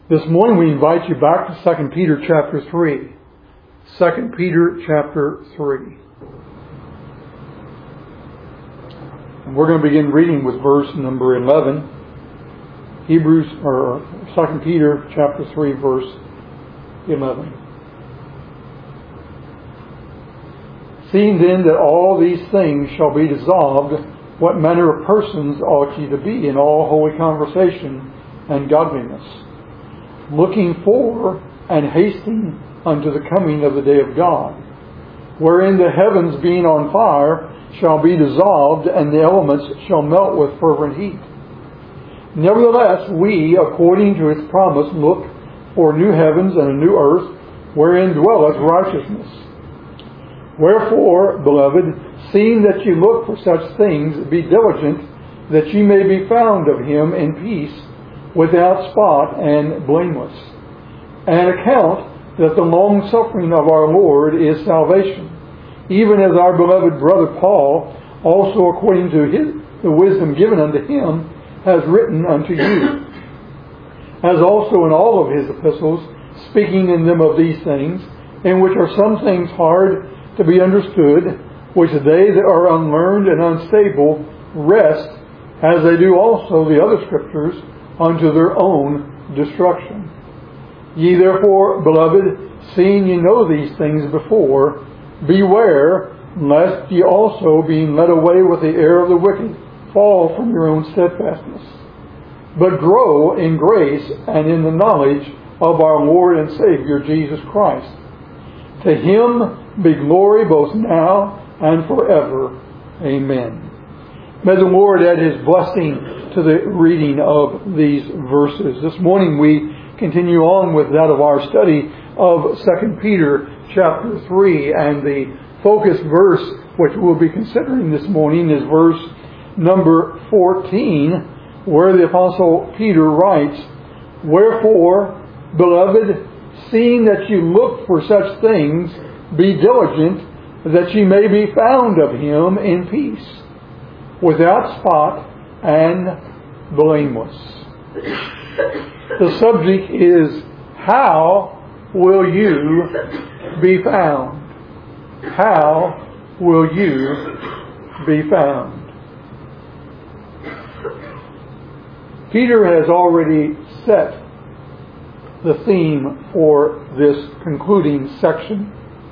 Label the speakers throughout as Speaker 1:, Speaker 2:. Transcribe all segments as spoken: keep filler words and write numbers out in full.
Speaker 1: This morning we invite you back to Second Peter chapter three. Second Peter chapter three. And we're going to begin reading with verse number eleven. Hebrews, or Second Peter chapter three, verse eleven. Seeing then that all these things shall be dissolved, what manner of persons ought ye to be in all holy conversation and godliness, looking for and hasting unto the coming of the day of God, wherein the heavens being on fire shall be dissolved, and the elements shall melt with fervent heat. Nevertheless, we, according to his promise, look for new heavens and a new earth, wherein dwelleth righteousness. Wherefore, beloved, seeing that ye look for such things, be diligent that ye may be found of him in peace, without spot and blameless. And account that the long suffering of our Lord is salvation, even as our beloved brother Paul, also according to his, the wisdom given unto him, has written unto you, as also in all of his epistles, speaking in them of these things, in which are some things hard to be understood, which they that are unlearned and unstable wrest, as they do also the other scriptures, unto their own destruction. Ye therefore, beloved, seeing ye know these things before, beware lest ye also, being led away with the error of the wicked, fall from your own steadfastness, but grow in grace and in the knowledge of our Lord and Savior Jesus Christ. To him be glory both now and forever. Amen. May the Lord add his blessing to the reading of these verses. This morning we continue on with that of our study of Second Peter chapter three, and the focus verse which we'll be considering this morning is verse number fourteen, where the Apostle Peter writes, Wherefore, beloved, seeing that you look for such things, be diligent that ye may be found of him in peace, without spot and blameless. The subject is, how will you be found? How will you be found? Peter has already set the theme for this concluding section.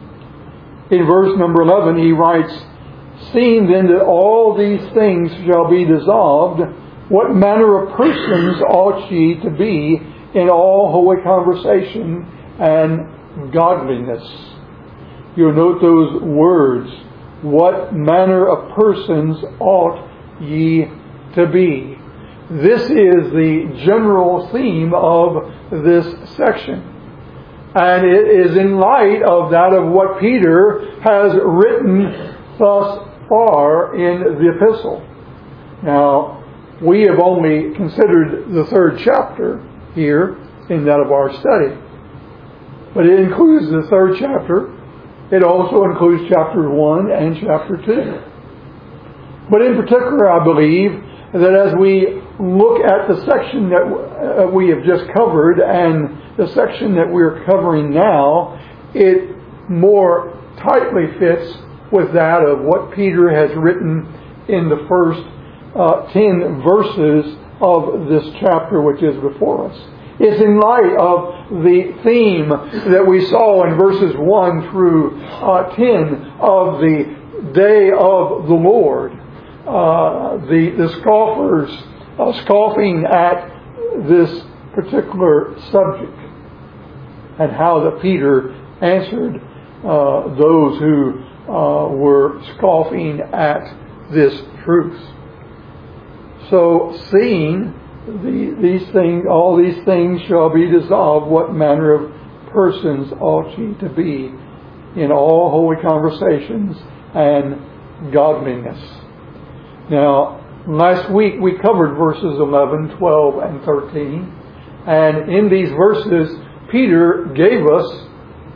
Speaker 1: In verse number eleven, he writes, Seeing then that all these things shall be dissolved, what manner of persons ought ye to be in all holy conversation and godliness? You'll note those words. What manner of persons ought ye to be? This is the general theme of this section. And it is in light of that of what Peter has written thus far in the epistle. Now, we have only considered the third chapter here in that of our study. But it includes the third chapter. It also includes chapter one and chapter two. But in particular, I believe that as we look at the section that we have just covered and the section that we're covering now, it more tightly fits with that of what Peter has written in the first uh, ten verses of this chapter which is before us. It's in light of the theme that we saw in verses one through uh, ten of the day of the Lord. Uh, the, the scoffers uh, scoffing at this particular subject, and how that Peter answered uh, those who uh, were scoffing at this truth. So, seeing the, these things, all these things shall be dissolved, what manner of persons ought ye to be in all holy conversations and godliness? Now, last week we covered verses eleven, twelve, and thirteen. And in these verses, Peter gave us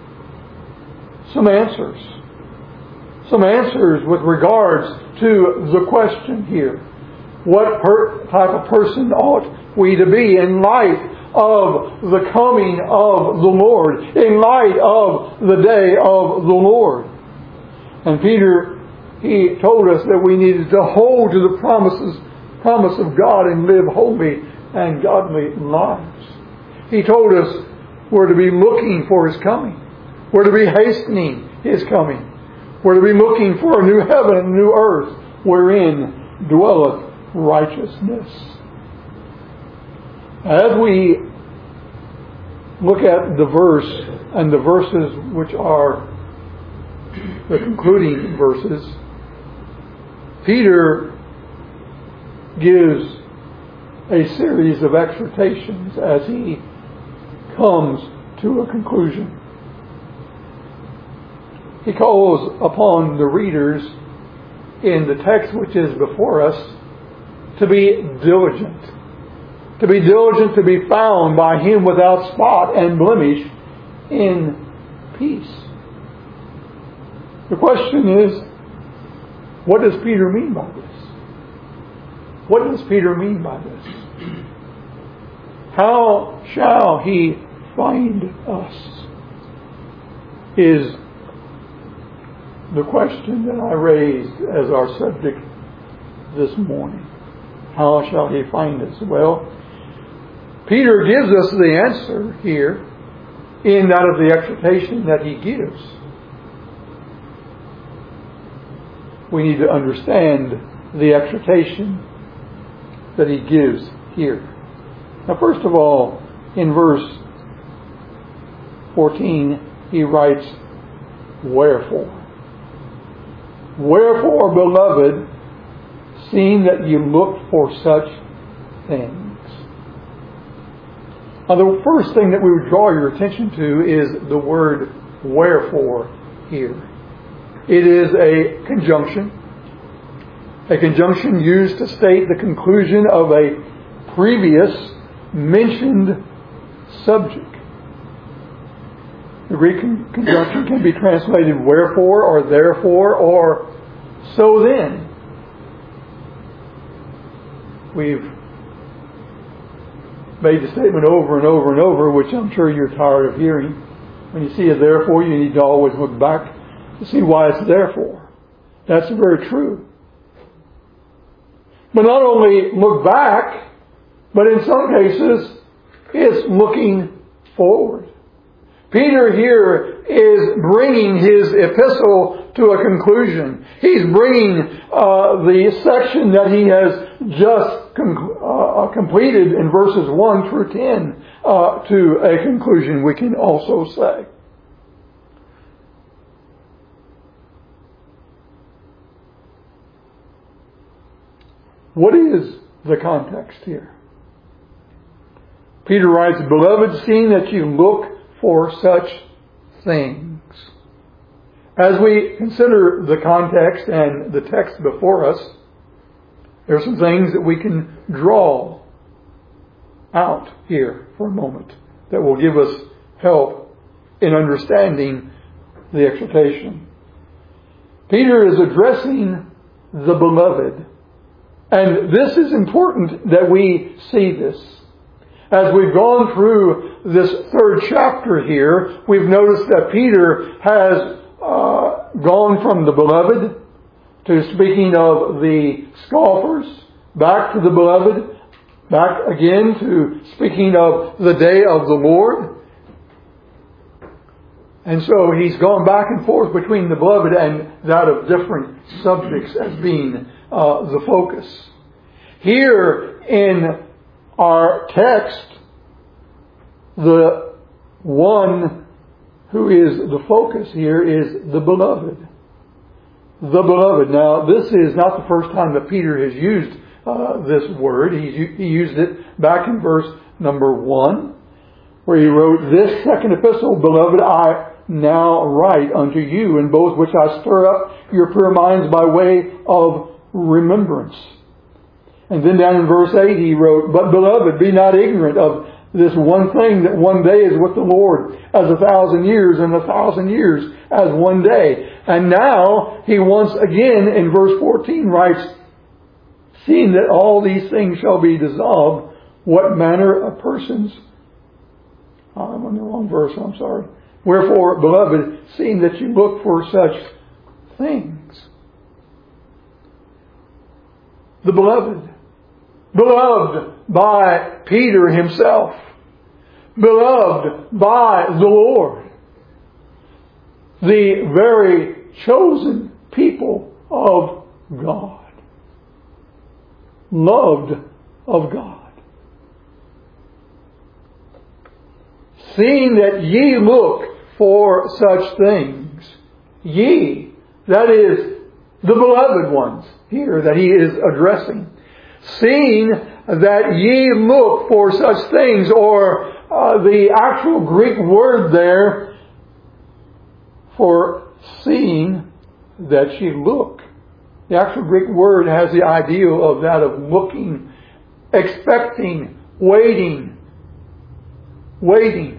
Speaker 1: some answers. Some answers with regards to the question here. What per- type of person ought we to be in light of the coming of the Lord, in light of the day of the Lord. And Peter, he told us that we needed to hold to the promises, promise of God and live holy and godly lives. He told us we're to be looking for His coming. We're to be hastening His coming. We're to be looking for a new heaven and a new earth wherein dwelleth righteousness. As we look at the verse and the verses which are the concluding verses, Peter gives a series of exhortations as he comes to a conclusion. He calls upon the readers in the text which is before us to be diligent. To be diligent to be found by Him without spot and blemish in peace. The question is, what does Peter mean by this? What does Peter mean by this? How shall He find us? Is the question that I raised as our subject this morning. How shall He find us? Well, Peter gives us the answer here in that of the exhortation that he gives. We need to understand the exhortation that he gives here. Now, first of all, in verse fourteen, he writes, "Wherefore? Wherefore, beloved, seeing that you look for such things." Now, the first thing that we would draw your attention to is the word wherefore here. It is a conjunction. A conjunction used to state the conclusion of a previous mentioned subject. The Greek conjunction can be translated wherefore or therefore or so then. We've made the statement over and over and over, which I'm sure you're tired of hearing. When you see a therefore, you need to always look back to see why it's therefore. That's very true. But not only look back, but in some cases, it's looking forward. Peter here is bringing his epistle to a conclusion. He's bringing uh, the section that he has just com- uh, completed in verses one through ten uh, to a conclusion, we can also say. What is the context here? Peter writes, "Beloved, seeing that you look for such things." As we consider the context and the text before us, there are some things that we can draw out here for a moment that will give us help in understanding the exhortation. Peter is addressing the beloved. And this is important that we see this. As we've gone through this third chapter here, we've noticed that Peter has uh, gone from the beloved to speaking of the scoffers, back to the beloved, back again to speaking of the day of the Lord. And so he's gone back and forth between the beloved and that of different subjects as being uh, the focus. Here in our text, the one who is the focus here is the beloved. The beloved. Now, this is not the first time that Peter has used uh, this word. He, he used it back in verse number one, where he wrote, "This second epistle, beloved, I now write unto you, in both which I stir up your pure minds by way of remembrance." And then down in verse eight he wrote, "But beloved, be not ignorant of this one thing, that one day is with the Lord as a thousand years, and a thousand years as one day." And now he once again in verse fourteen writes, "Seeing that all these things shall be dissolved, what manner of persons I'm on the wrong verse, I'm sorry. Wherefore, beloved, seeing that you look for such things. The beloved. Beloved by Peter himself. Beloved by the Lord. The very chosen people of God. Loved of God. Seeing that ye look for such things. Ye, that is the beloved ones here that he is addressing. Seeing that ye look for such things, or uh, the actual Greek word there for seeing that ye look. The actual Greek word has the idea of that of looking, expecting, waiting, waiting.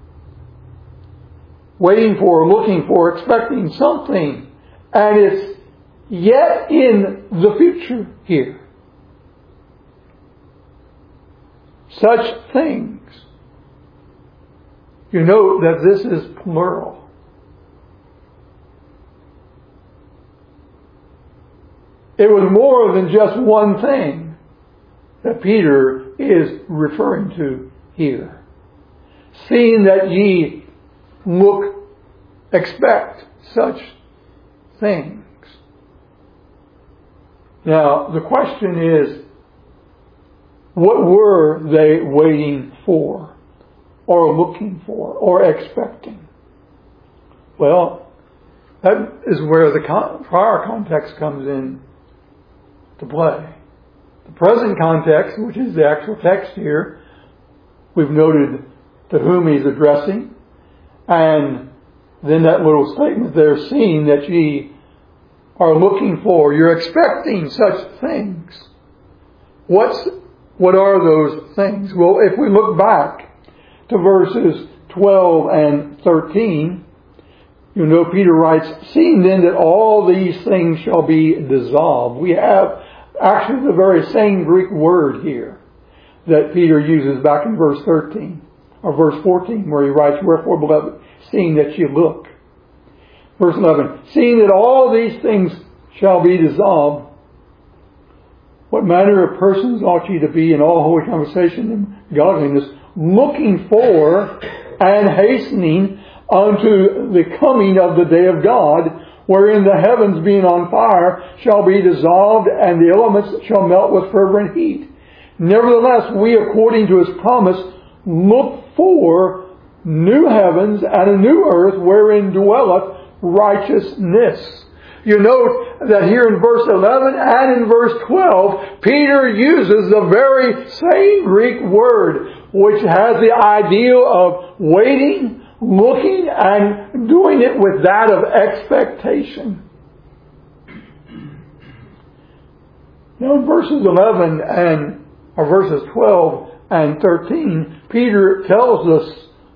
Speaker 1: Waiting for, looking for, expecting something. And it's yet in the future here. Such things. You note that this is plural. It was more than just one thing that Peter is referring to here. Seeing that ye look, expect such things. Now, the question is, what were they waiting for, or looking for, or expecting? Well, that is where the prior context comes in to play. The present context, which is the actual text here, we've noted to whom he's addressing. And then that little statement there, seeing that ye are looking for, you're expecting such things. What's, what are those things? Well, if we look back to verses twelve and thirteen, you know Peter writes, seeing then that all these things shall be dissolved. We have actually the very same Greek word here that Peter uses back in verse thirteen. Or verse fourteen, where he writes, wherefore, beloved, seeing that ye look. Verse eleven, seeing that all these things shall be dissolved, what manner of persons ought ye to be in all holy conversation and godliness, looking for and hastening unto the coming of the day of God, wherein the heavens being on fire shall be dissolved, and the elements shall melt with fervent heat. Nevertheless, we, according to his promise, look for new heavens and a new earth wherein dwelleth righteousness. You note that here in verse eleven and in verse twelve, Peter uses the very same Greek word, which has the idea of waiting, looking, and doing it with that of expectation. Now in verses eleven and or verses twelve and thirteen, Peter tells us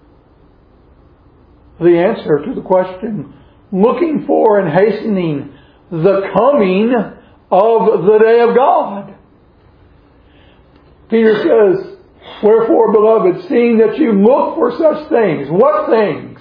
Speaker 1: the answer to the question, looking for and hastening the coming of the day of God. Peter says, wherefore, beloved, seeing that you look for such things. What things?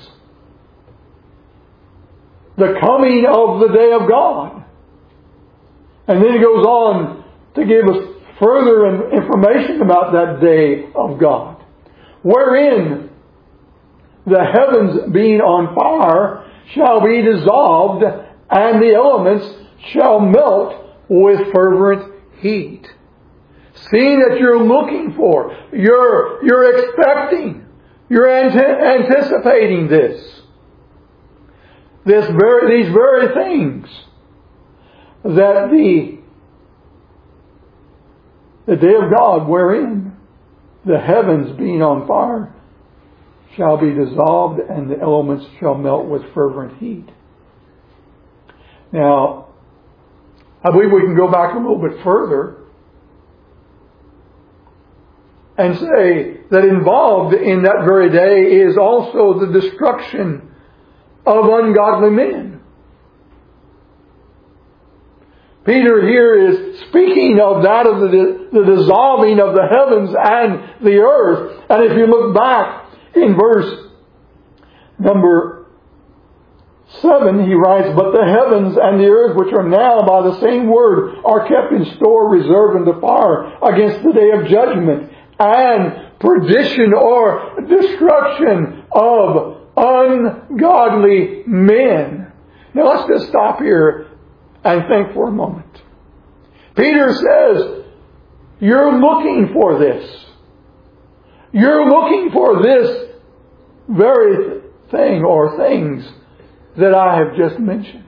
Speaker 1: The coming of the day of God. And then he goes on to give us further information about that day of God, wherein the heavens being on fire shall be dissolved, and the elements shall melt with fervent heat. Seeing that you're looking for, you're, you're expecting, you're ante- anticipating this, this very, these very things, that the The day of God, wherein the heavens being on fire shall be dissolved, and the elements shall melt with fervent heat. Now, I believe we can go back a little bit further and say that involved in that very day is also the destruction of ungodly men. Peter here is speaking of that of the, the dissolving of the heavens and the earth. And if you look back In verse number seven, he writes, "But the heavens and the earth, which are now by the same word, are kept in store, reserved unto fire against the day of judgment and perdition," or destruction of ungodly men. Now let's just stop here and think for a moment. Peter says, you're looking for this. You're looking for this very thing or things that I have just mentioned.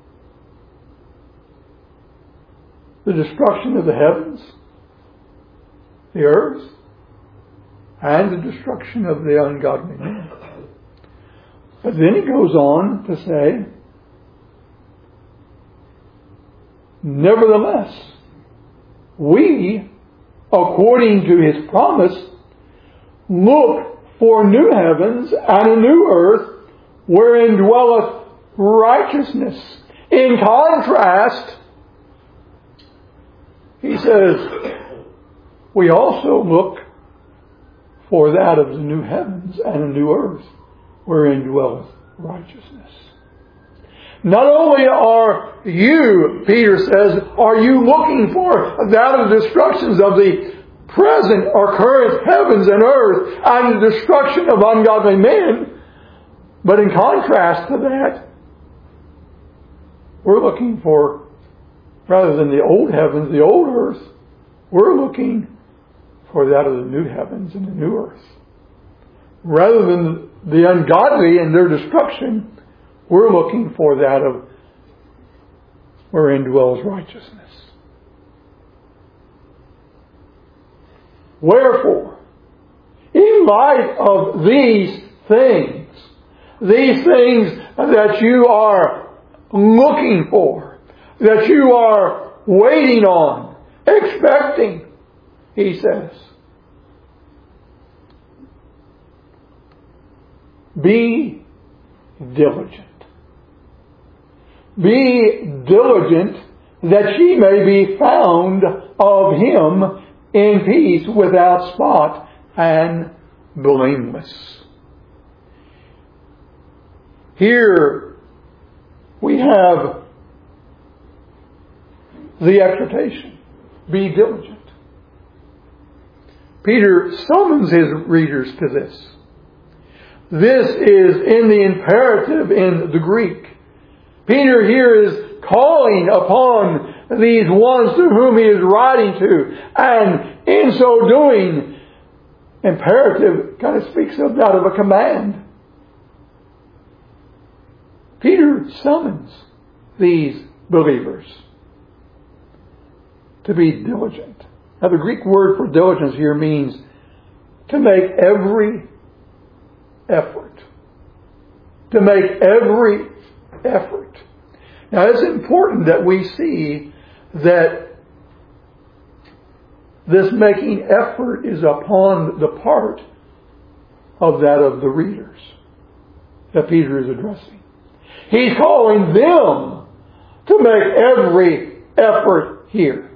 Speaker 1: The destruction of the heavens, the earth, and the destruction of the ungodly men. But then he goes on to say, nevertheless, we, according to his promise, look for new heavens and a new earth wherein dwelleth righteousness. In contrast, he says, we also look for that of the new heavens and a new earth wherein dwelleth righteousness. Not only are you, Peter says, are you looking for that of the destructions of the present or current heavens and earth and the destruction of ungodly men, but in contrast to that, we're looking for, rather than the old heavens, the old earth, we're looking for that of the new heavens and the new earth. Rather than the ungodly and their destruction, we're looking for that of wherein dwells righteousness. Wherefore, in light of these things, these things that you are looking for, that you are waiting on, expecting, he says, be diligent. Be diligent that ye may be found of him in peace, without spot and blameless. Here we have the exhortation. Be diligent. Peter summons his readers to this. This is in the imperative in the Greek. Peter here is calling upon these ones to whom he is writing to. And in so doing, imperative kind of speaks of that of a command. Peter summons these believers to be diligent. Now the Greek word for diligence here means to make every effort. To make every effort. Now it's important that we see that this making effort is upon the part of that of the readers that Peter is addressing. He's calling them to make every effort here.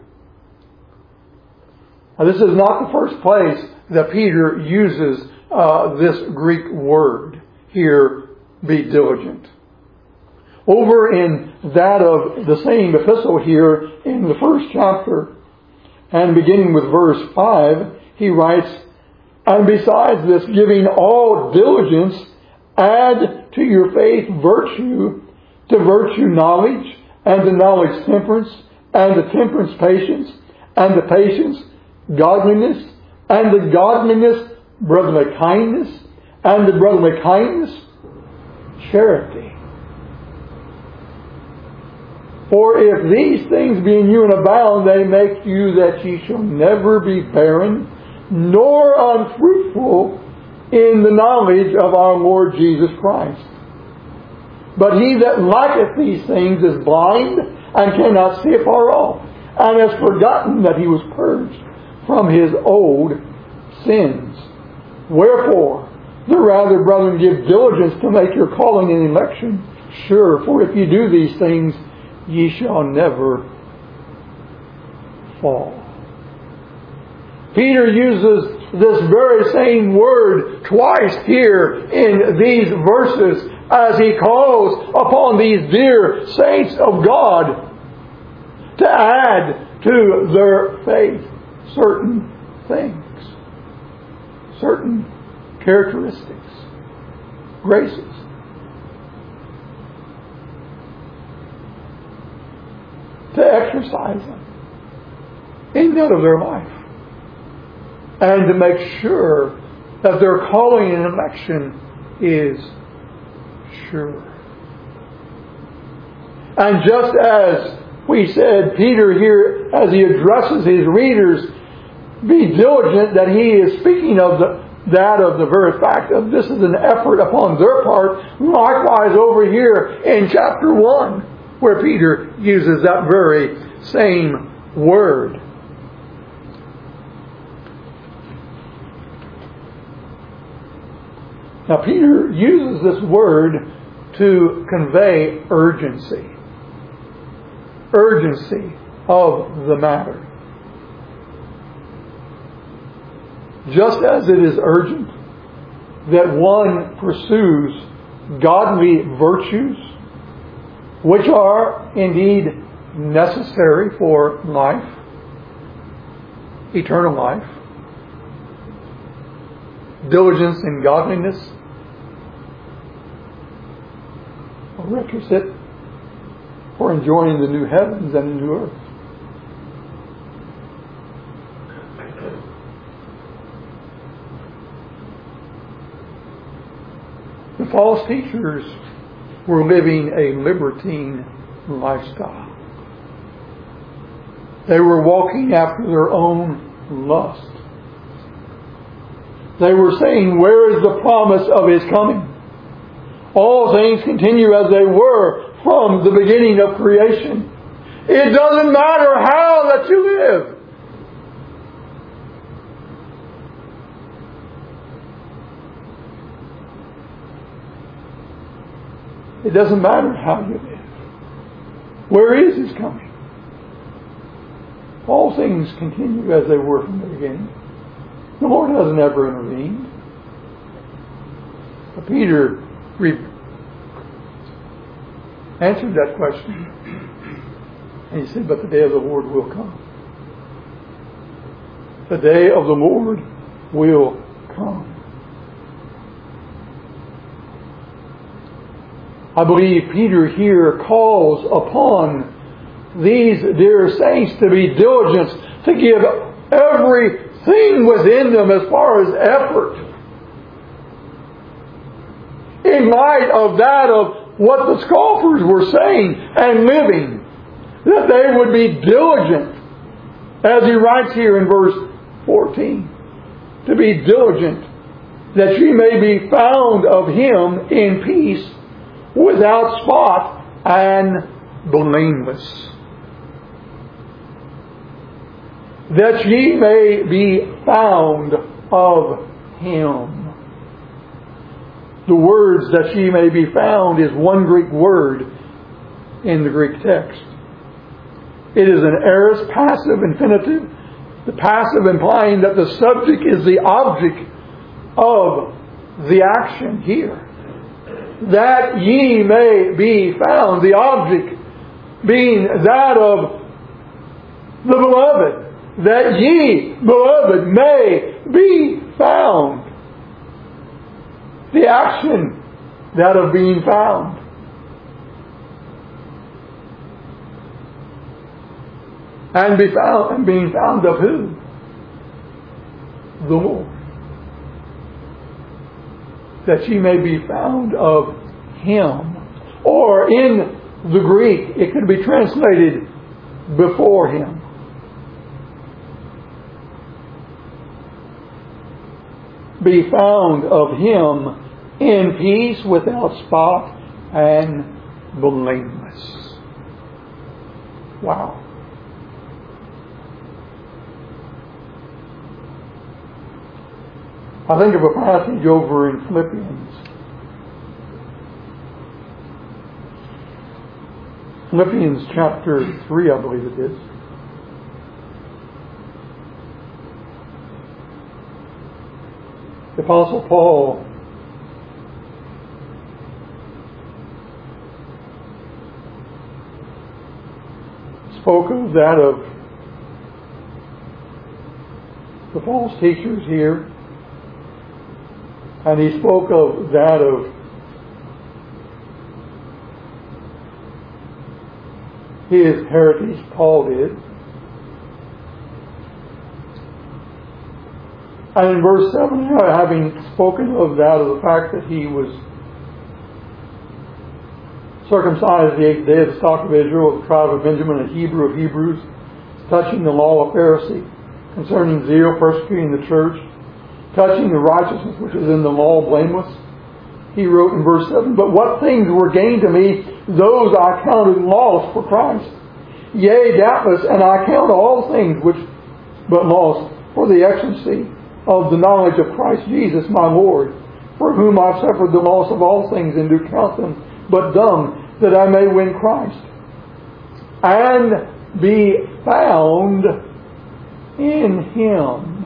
Speaker 1: Now this is not the first place that Peter uses uh, this Greek word here, be diligent. Over in that of the same epistle here in the first chapter and beginning with verse five, he writes, "And besides this, giving all diligence, add to your faith virtue, to virtue knowledge, and to knowledge temperance, and to temperance patience, and to patience godliness, and to godliness brotherly kindness, and to brotherly kindness charity. For if these things be in you and abound, they make you that ye shall never be barren, nor unfruitful in the knowledge of our Lord Jesus Christ. But he that lacketh these things is blind, and cannot see afar off, and has forgotten that he was purged from his old sins. Wherefore, the rather, brethren, give diligence to make your calling and election sure. For if you do these things, ye shall never fall." Peter uses this very same word twice here in these verses as He calls upon these dear saints of God to add to their faith certain things, certain characteristics, graces. To exercise them in that of their life. And to make sure that their calling and election is sure. And just as we said, Peter here, as he addresses his readers, be diligent, that he is speaking of the, that of the very fact of this is an effort upon their part. Likewise over here in chapter one, where Peter uses that very same word. Now Peter uses this word to convey urgency. Urgency of the matter. Just as it is urgent that one pursues godly virtues, which are indeed necessary for life, eternal life, diligence in godliness, a requisite for enjoying the new heavens and the new earth. The false teachers were living a libertine lifestyle. They were walking after their own lust. They were saying, where is the promise of His coming? All things continue as they were from the beginning of creation. It doesn't matter how that you live. It doesn't matter how you live. Where is His coming? All things continue as they were from the beginning. The Lord hasn't ever intervened. But Peter re- answered that question. And he said, but the day of the Lord will come. The day of the Lord will come. I believe Peter here calls upon these dear saints to be diligent, to give everything within them as far as effort, in light of that of what the scoffers were saying and living, that they would be diligent, as he writes here in verse fourteen, to be diligent, that ye may be found of Him in peace, without spot and blameless. That ye may be found of Him. The words that ye may be found is one Greek word in the Greek text. It is an aorist passive infinitive. The passive implying that the subject is the object of the action here. That ye may be found. The object being that of the beloved. That ye, beloved, may be found. The action, that of being found. And be found, and being found of who? The Lord. That ye may be found of Him. Or in the Greek, it could be translated before Him. Be found of Him in peace, without spot and blameless. Wow. I think of a passage over in Philippians. Philippians chapter three, I believe it is. The Apostle Paul spoke of that of the false teachers here, and he spoke of that of his heritage, Paul did. And in verse seven, having spoken of that, of the fact that he was circumcised the eighth day of the stock of Israel, of the tribe of Benjamin, a Hebrew of Hebrews, touching the law of Pharisee, concerning zeal, persecuting the church, touching the righteousness which is in the law, blameless. He wrote in verse seven, but what things were gained to me, those I counted loss for Christ. Yea, doubtless, and I count all things which but loss for the excellency of the knowledge of Christ Jesus my Lord, for whom I suffered the loss of all things, and do count them but dung, that I may win Christ, and be found in Him,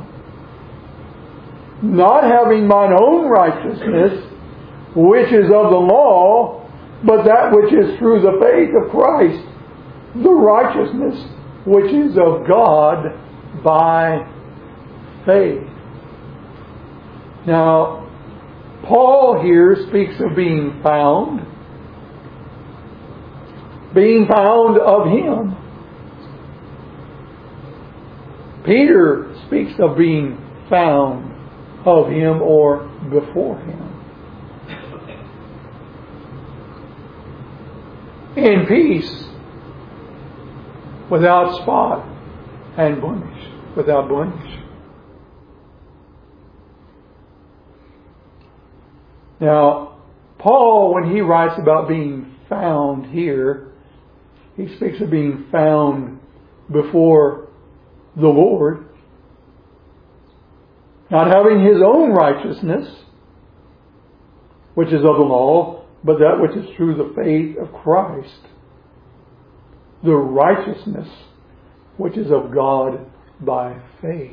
Speaker 1: not having mine own righteousness, which is of the law, but that which is through the faith of Christ, the righteousness which is of God by faith. Now, Paul here speaks of being found, being found of Him. Peter speaks of being found of Him or before Him. In peace, without spot and blemish, without blemish. Now, Paul, when he writes about being found here, he speaks of being found before the Lord, not having his own righteousness, which is of the law, but that which is through the faith of Christ, the righteousness which is of God by faith.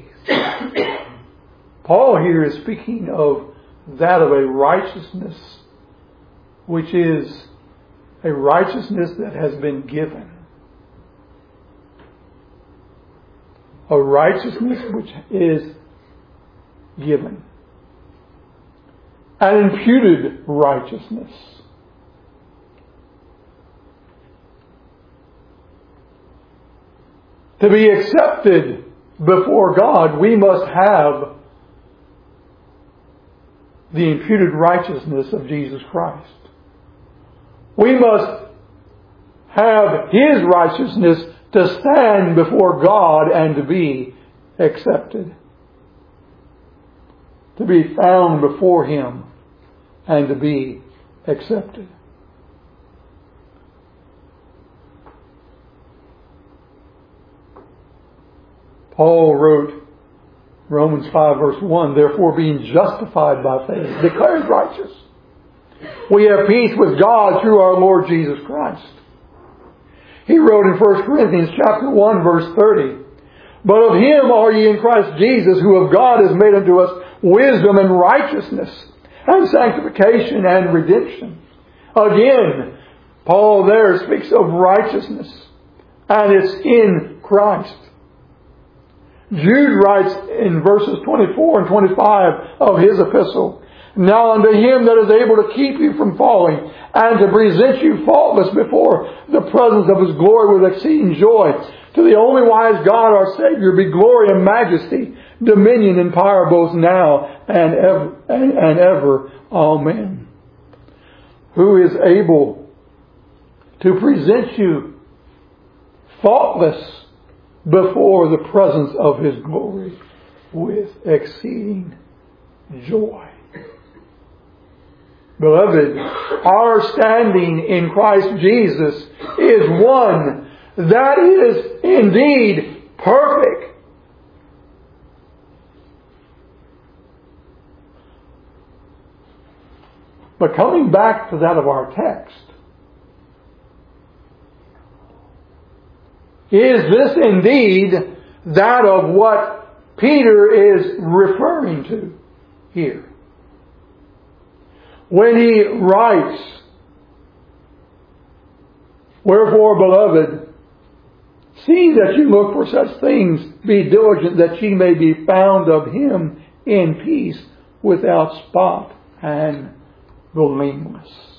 Speaker 1: Paul here is speaking of that of a righteousness which is a righteousness that has been given. A righteousness which is given. An imputed righteousness. To be accepted before God, we must have the imputed righteousness of Jesus Christ. We must have His righteousness to stand before God and to be accepted. To be found before Him and to be accepted. Paul wrote Romans five verse one, therefore being justified by faith, declared righteous, we have peace with God through our Lord Jesus Christ. He wrote in First Corinthians chapter one verse thirty, but of Him are ye in Christ Jesus, who of God is made unto us wisdom and righteousness and sanctification and redemption. Again, Paul there speaks of righteousness, and it's in Christ. Jude writes in verses twenty-four and twenty-five of his epistle, now unto Him that is able to keep you from falling and to present you faultless before the presence of His glory with exceeding joy, to the only wise God our Savior be glory and majesty, dominion and power both now and ever, and, and ever. Amen. Who is able to present you faultless before the presence of His glory with exceeding joy. Beloved, our standing in Christ Jesus is one that is indeed perfect. But coming back to that of our text, is this indeed that of what Peter is referring to here. When he writes, "Wherefore, beloved, seeing that you look for such things, be diligent that ye may be found of him in peace, without spot and blameless."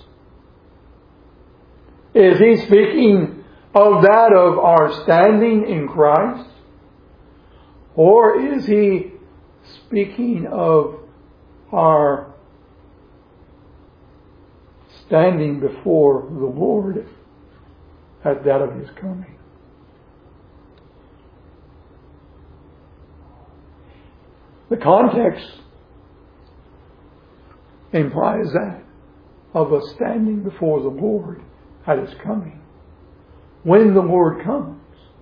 Speaker 1: Is he speaking of that of our standing in Christ? Or is he speaking of our standing before the Lord at that of his coming? The context implies that of us standing before the Lord at his coming. When the Lord comes,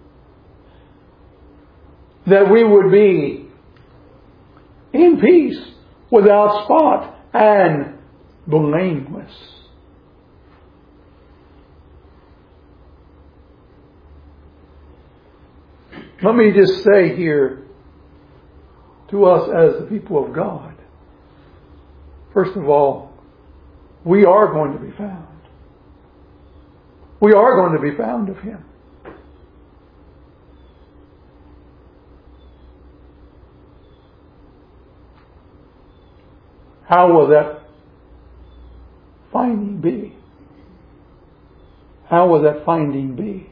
Speaker 1: that we would be in peace, without spot and blameless. Let me just say here to us as the people of God, first of all, we are going to be found. We are going to be found of him. How will that finding be? How will that finding be?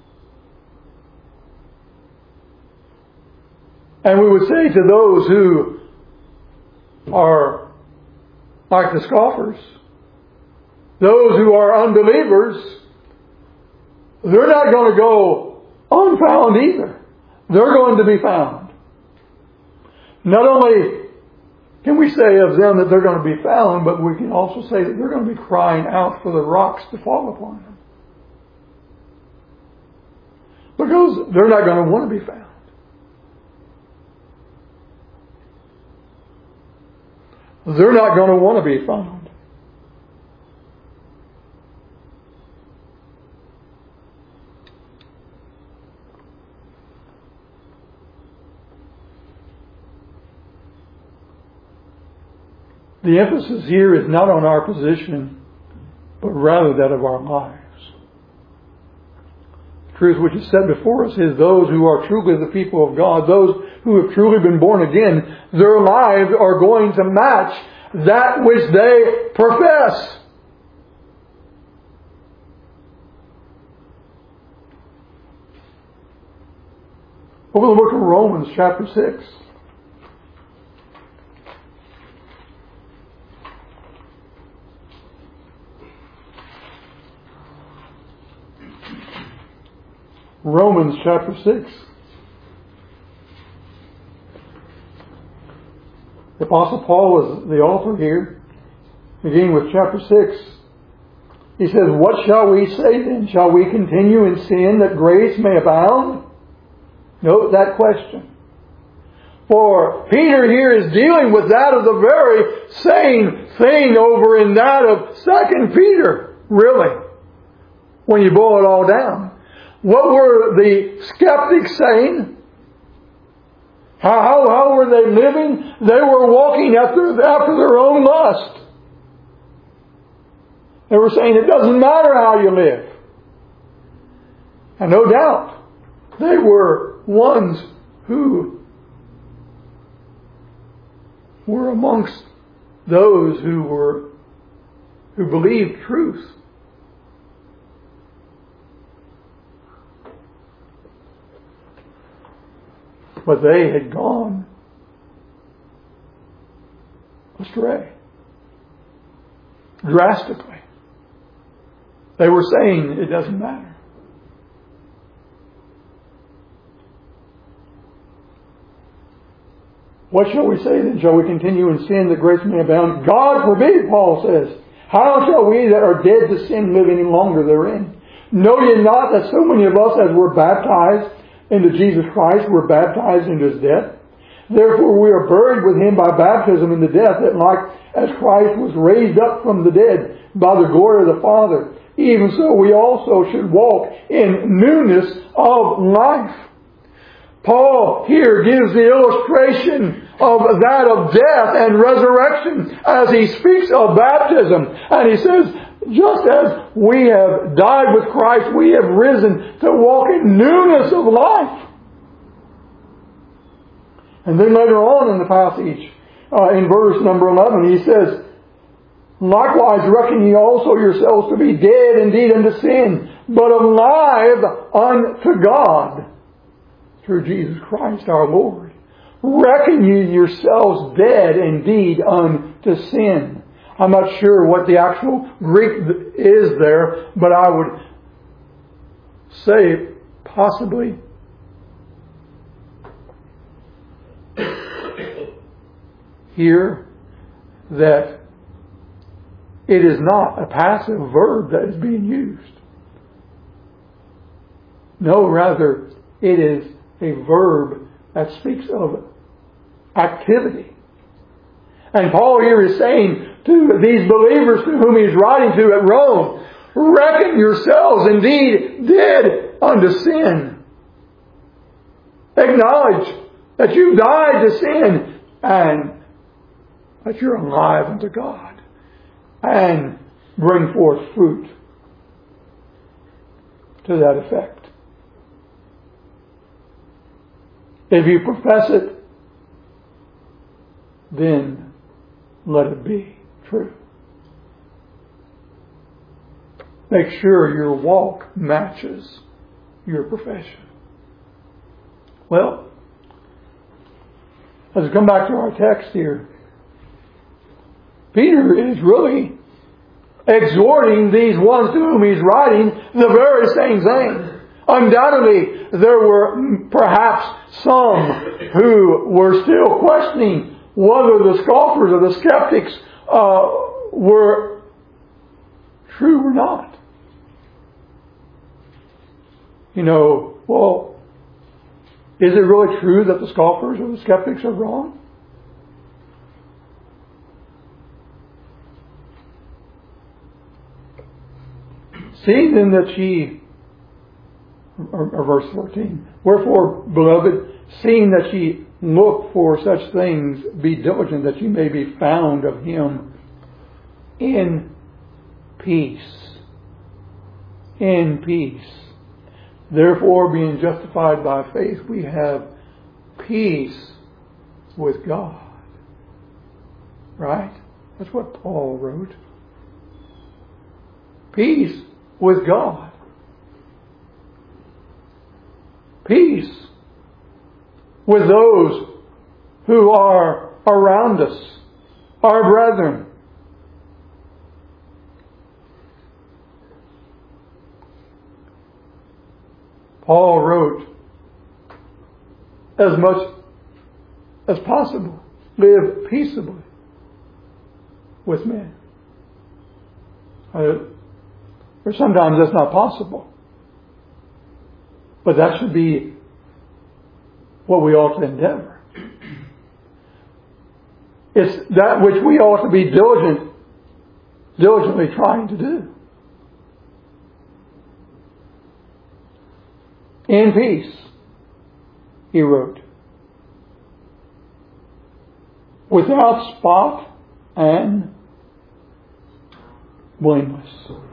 Speaker 1: And we would say to those who are like the scoffers, those who are unbelievers, they're not going to go unfound either. They're going to be found. Not only can we say of them that they're going to be found, but we can also say that they're going to be crying out for the rocks to fall upon them. Because they're not going to want to be found. They're not going to want to be found. The emphasis here is not on our position, but rather that of our lives. The truth which is set before us is those who are truly the people of God, those who have truly been born again, their lives are going to match that which they profess. Over the book of Romans chapter six. Romans chapter six. The Apostle Paul is the author here, beginning with chapter six. He says, "What shall we say then? Shall we continue in sin that grace may abound?" Note that question. For Peter here is dealing with that of the very same thing over in that of Second Peter, really, when you boil it all down. What were the skeptics saying? How, how, how were they living? They were walking after, after their own lust. They were saying it doesn't matter how you live. And no doubt, they were ones who were amongst those who were who believed truth. But they had gone astray. Drastically. They were saying it doesn't matter. What shall we say then? Shall we continue in sin that grace may abound? God forbid, Paul says. How shall we that are dead to sin live any longer therein? Know ye not that so many of us as were baptized into Jesus Christ were baptized into his death? Therefore we are buried with him by baptism into death, that like as Christ was raised up from the dead by the glory of the Father, even so we also should walk in newness of life. Paul here gives the illustration of that of death and resurrection as he speaks of baptism. And he says, just as we have died with Christ, we have risen to walk in newness of life. And then later on in the passage, uh, in verse number eleven, he says, likewise reckon ye also yourselves to be dead indeed unto sin, but alive unto God through Jesus Christ our Lord. Reckon ye yourselves dead indeed unto sin. I'm not sure what the actual Greek is there, but I would say possibly here that it is not a passive verb that is being used. No, rather, it is a verb that speaks of activity. And Paul here is saying to these believers to whom he's writing to at Rome, reckon yourselves indeed dead unto sin. Acknowledge that you've died to sin and that you're alive unto God. And bring forth fruit to that effect. If you profess it, then let it be true. Make sure your walk matches your profession. Well, let's come back to our text here. Peter is really exhorting these ones to whom he's writing the very same thing. Undoubtedly, there were perhaps some who were still questioning whether the scoffers or the skeptics uh, were true or not. You know, well, is it really true that the scoffers or the skeptics are wrong? Seeing then that ye, or, or verse fourteen, wherefore, beloved, seeing that ye look for such things, be diligent that ye may be found of him in peace. In peace. Therefore, being justified by faith, we have peace with God. Right? That's what Paul wrote. Peace with God. Peace with those who are around us, our brethren. Paul wrote, as much as possible, live peaceably with men. Uh, Or sometimes that's not possible. But that should be what we ought to endeavor. It's that which we ought to be diligent, diligently trying to do. In peace, he wrote, without spot and blameless.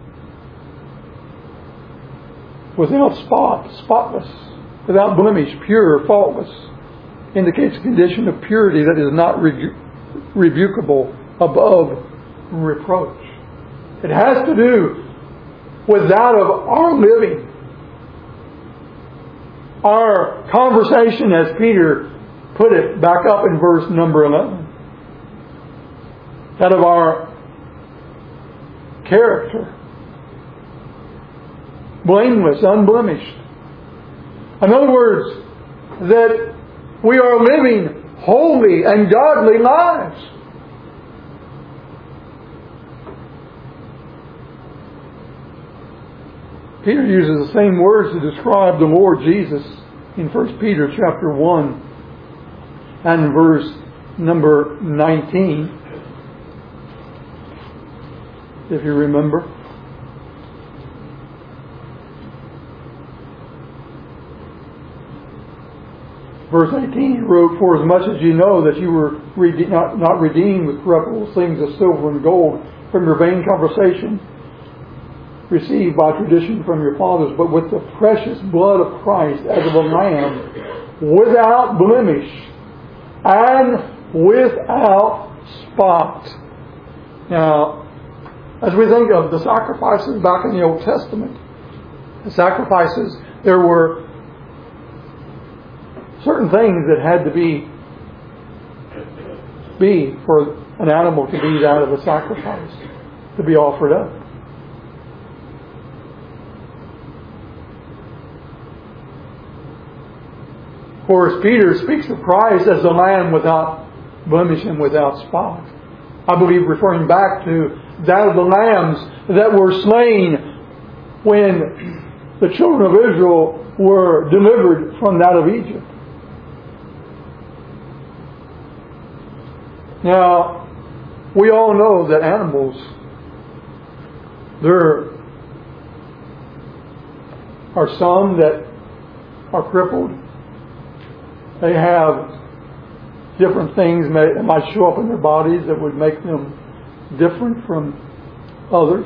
Speaker 1: Without spot, spotless, without blemish, pure, faultless, indicates a condition of purity that is not rebu- rebukable, above reproach. It has to do with that of our living, our conversation, as Peter put it back up in verse number eleven, that of our character. Blameless, unblemished. In other words, that we are living holy and godly lives. Peter uses the same words to describe the Lord Jesus in First Peter chapter one and verse number nineteen. If you remember. Verse eighteen, he wrote, "For as much as you know that you were rede- not, not redeemed with corruptible things of silver and gold from your vain conversation, received by tradition from your fathers, but with the precious blood of Christ as of a lamb, without blemish and without spot." Now, as we think of the sacrifices back in the Old Testament, the sacrifices, there were certain things that had to be be for an animal to be that of a sacrifice, to be offered up. Of course, Peter speaks of Christ as the Lamb without blemish and without spot. I believe referring back to that of the lambs that were slain when the children of Israel were delivered from that of Egypt. Now, we all know that animals, there are some that are crippled. They have different things that might show up in their bodies that would make them different from others.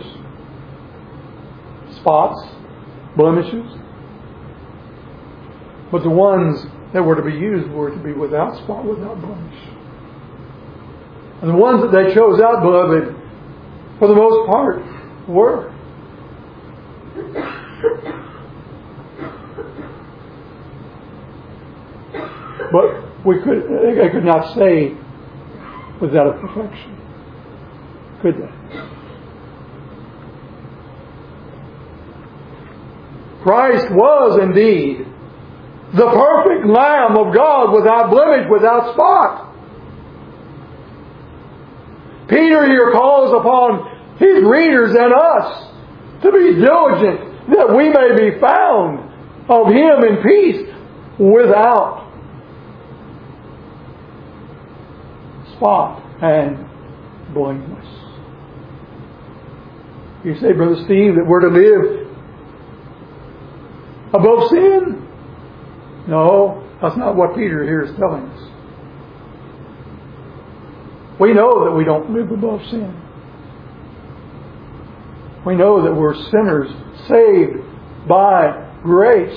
Speaker 1: Spots, blemishes. But the ones that were to be used were to be without spot, without blemish. And the ones that they chose out, beloved, for the most part, were. But we could, they could not say was that of perfection, could they? Christ was indeed the perfect Lamb of God, without blemish, without spot. Peter here calls upon his readers and us to be diligent that we may be found of Him in peace, without spot and blameless. You say, Brother Steve, that we're to live above sin? No, that's not what Peter here is telling us. We know that we don't live above sin. We know that we're sinners saved by grace,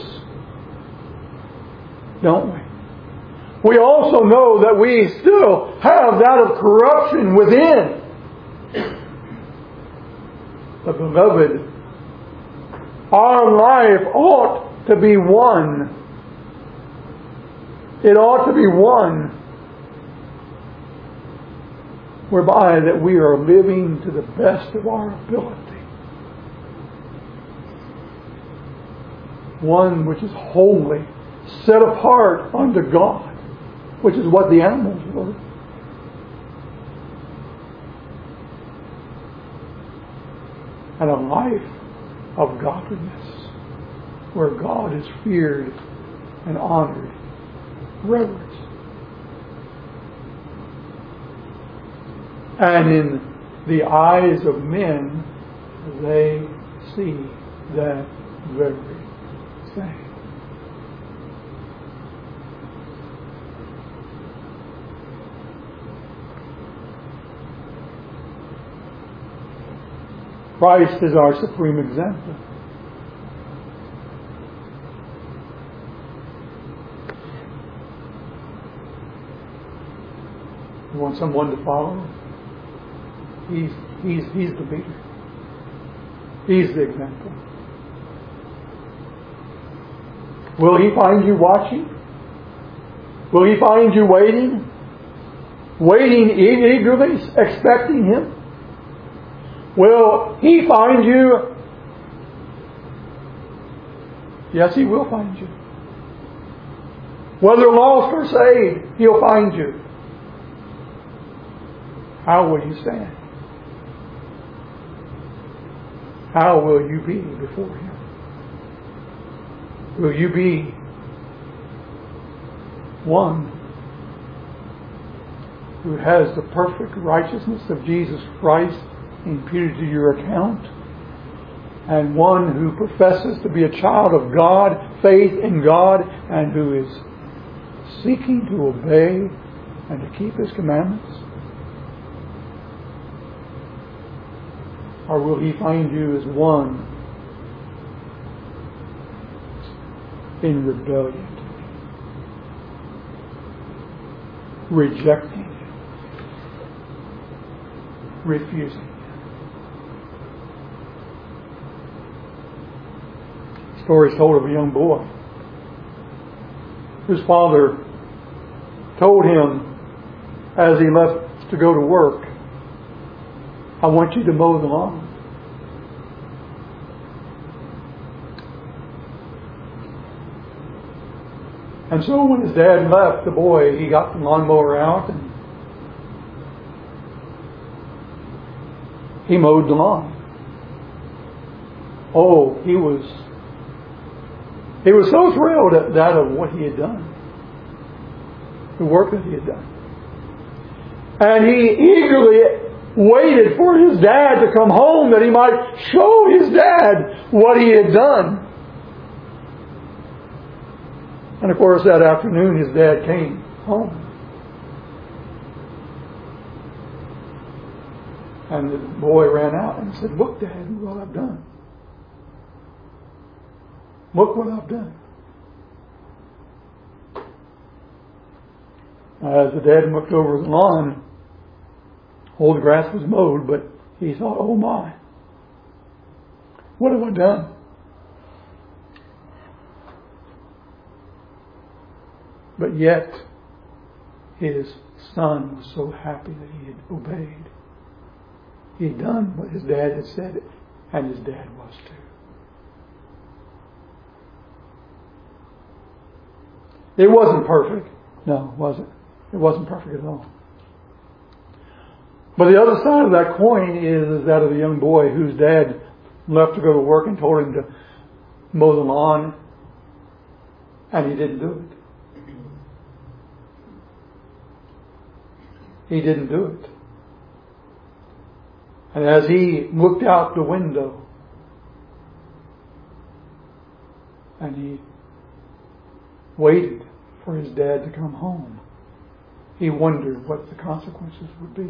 Speaker 1: don't we? We also know that we still have that of corruption within. But beloved, our life ought to be one. It ought to be one whereby that we are living to the best of our ability. One which is holy, set apart unto God, which is what the animals were. And a life of godliness, where God is feared and honored, reverenced. And in the eyes of men, they see that very thing. Christ is our supreme example. You want someone to follow? He's, he's, he's the leader. He's the example. Will He find you watching? Will He find you waiting? Waiting eagerly, expecting Him? Will He find you? Yes, He will find you. Whether lost or saved, He'll find you. How will you stand? How will you be before Him? Will you be one who has the perfect righteousness of Jesus Christ imputed to your account, and one who professes to be a child of God, faith in God, and who is seeking to obey and to keep His commandments? Or will He find you as one in rebellion, rejecting, refusing? The story is told of a young boy whose father told him as he left to go to work, I want you to mow the lawn. And so when his dad left the boy, he got the lawnmower out and he mowed the lawn. Oh, he was he was so thrilled at that of what he had done, the work that he had done. And he eagerly waited for his dad to come home that he might show his dad what he had done. And of course that afternoon his dad came home. And the boy ran out and said, look, Dad, look what I've done. Look what I've done. As the dad looked over the lawn, all the grass was mowed, but he thought, oh my, what have I done? But yet, his son was so happy that he had obeyed. He had done what his dad had said, and his dad was too. It wasn't perfect. No, it wasn't. It wasn't perfect at all. But the other side of that coin is, is that of a young boy whose dad left to go to work and told him to mow the lawn, and he didn't do it. He didn't do it. And as he looked out the window and he waited for his dad to come home, he wondered what the consequences would be.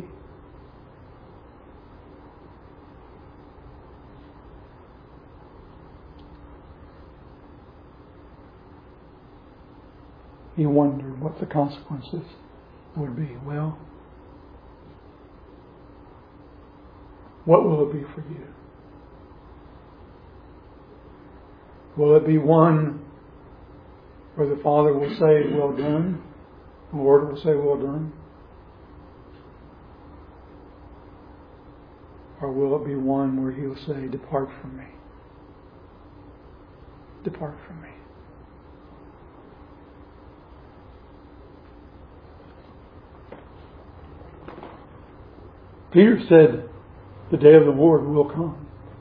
Speaker 1: He wondered what the consequences would be. Well, what will it be for you? Will it be one where the Father will say, well done? The Lord will say, well done? Or will it be one where He'll say, depart from me? Depart from me. Peter said, the day of the Lord will come.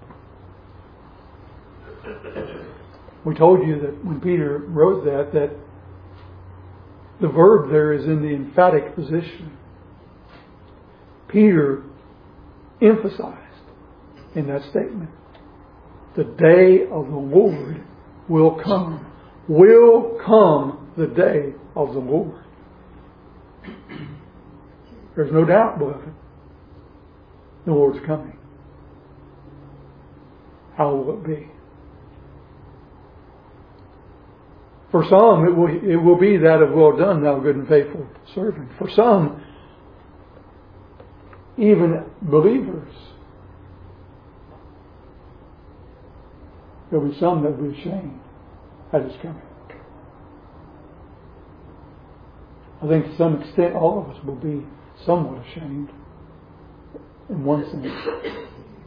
Speaker 1: We told you that when Peter wrote that, that the verb there is in the emphatic position. Peter emphasized in that statement, the day of the Lord will come. Will come the day of the Lord. There's no doubt, beloved. The Lord's coming. How will it be? For some, it will, it will be that of well done, thou good and faithful servant. For some, even believers, there will be some that will be ashamed at His coming. I think to some extent all of us will be somewhat ashamed in one sense.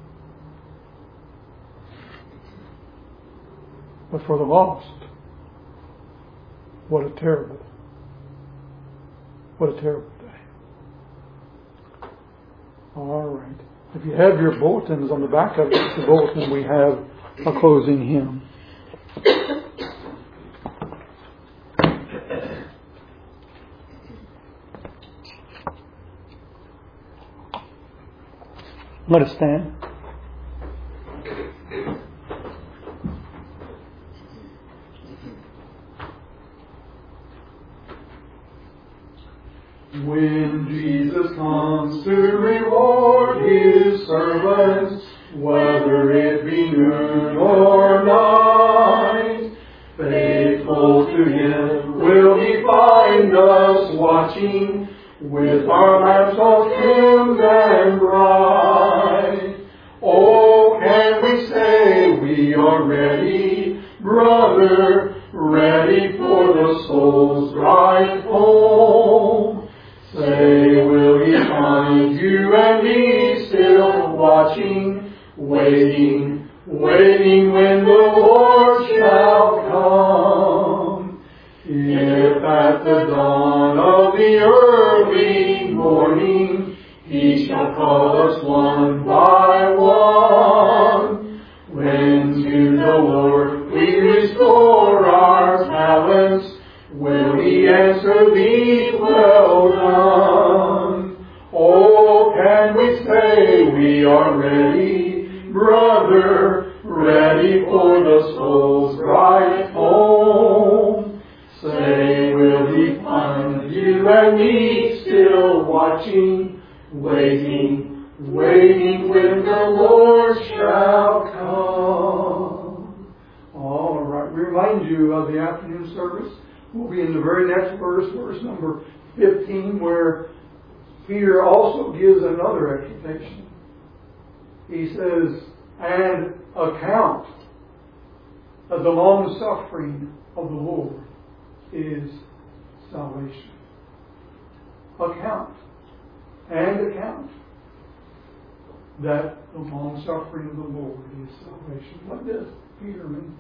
Speaker 1: But for the lost, what a terrible, what a terrible day. All right. If you have your bulletins, on the back of the bulletin we have a closing hymn. Let us stand.
Speaker 2: comes to reward His servants, whether it be noon or night. Faithful to Him will He find us watching, with our lamps all trimmed and bright. Oh, can we say we are ready, brother, ready for the soul's drive home? Say, will He find you and me still watching, waiting, waiting when the Lord shall come? If at the dawn of the early morning He shall call us one by one, when to the Lord we restore our talents, will He answer thee, well done? Oh, can we say we are ready, brother, ready for the soul's bright home? Say, will He find you and me still watching, waiting, waiting when the Lord shall come?
Speaker 1: All right. We remind you of the afternoon service. We'll be in the very next verse, verse number fifteen, where Peter also gives another exhortation. He says, and account of the long suffering of the Lord is salvation. Account and account that the long suffering of the Lord is salvation. What does Peter mean?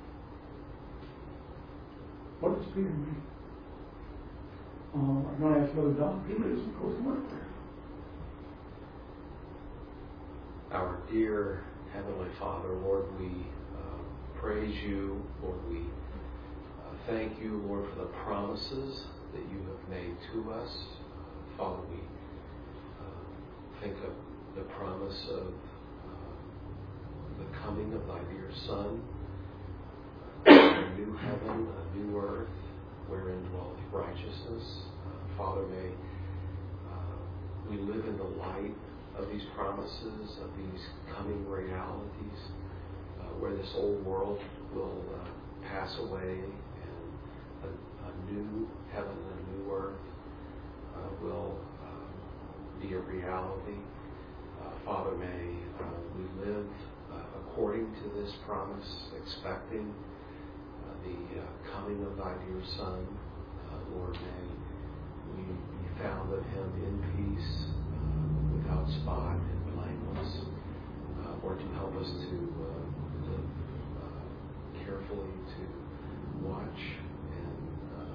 Speaker 1: What does Peter mean? Uh, I'm going to ask Brother Don Peter as we close the word of prayer.
Speaker 3: Our dear Heavenly Father, Lord, we uh, praise you. Lord, we uh, thank you, Lord, for the promises that you have made to us. Uh, Father, we uh, think of the promise of uh, the coming of thy dear Son, uh, a new heaven, a new earth, wherein dwelleth righteousness. Uh, Father, may uh, we live in the light of these promises, of these coming realities, uh, where this old world will uh, pass away and a, a new heaven and a new earth uh, will uh, be a reality. Uh, Father, may uh, we live uh, according to this promise, expecting uh, the uh, coming of thy dear Son. Uh, Lord, may we be found of him in peace, without spot and blameless, uh, or to help us to uh, live uh, carefully, to watch and uh,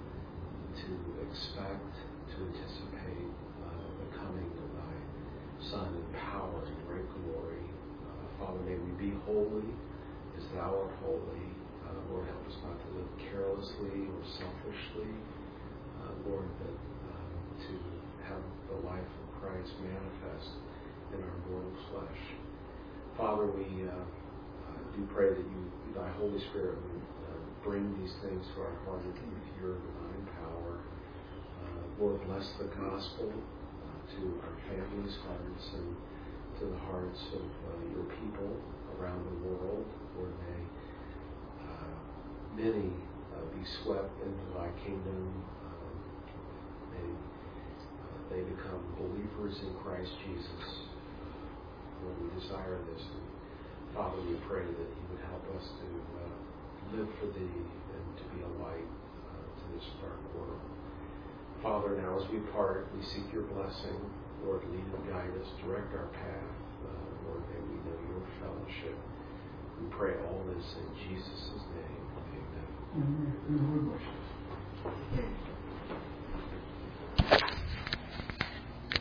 Speaker 3: to expect, to anticipate uh, the coming of thy Son in power and great glory. Uh, Father, may we be holy as thou art holy. Uh, Lord, help us not to live carelessly or selfishly. Uh, Lord, but uh, to have the life of Christ manifest in our mortal flesh. Father, we uh, uh, do pray that you, thy Holy Spirit, would uh, bring these things to our heart with your divine power. Uh, Lord, bless the gospel uh, to our families' hearts and to the hearts of uh, your people around the world. Lord, may uh, many uh, be swept into thy kingdom. Uh, may they become believers in Christ Jesus. Lord, we desire this. And Father, we pray that you would help us to uh, live for thee and to be a light uh, to this dark world. Father, now as we part, we seek your blessing. Lord, lead and guide us, direct our path. Uh, Lord, may we know your fellowship. We pray all this in Jesus' name. Amen.
Speaker 1: Amen.